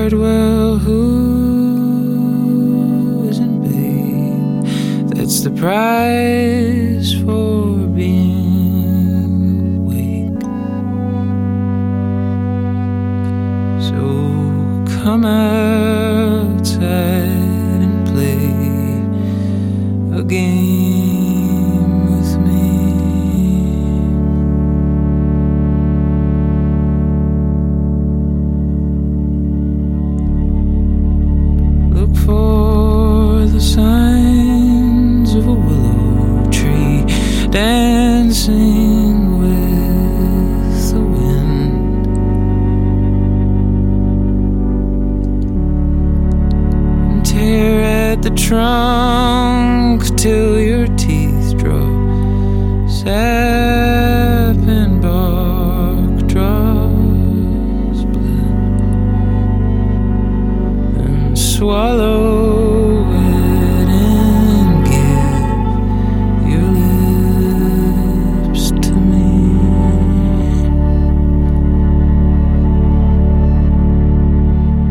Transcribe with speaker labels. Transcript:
Speaker 1: heart, well, who isn't, babe? That's the price for being awake. So come outside and play a game with me. Look for the signs of a willow tree dancing with the wind, and tear at the trunk till your teeth draw sad.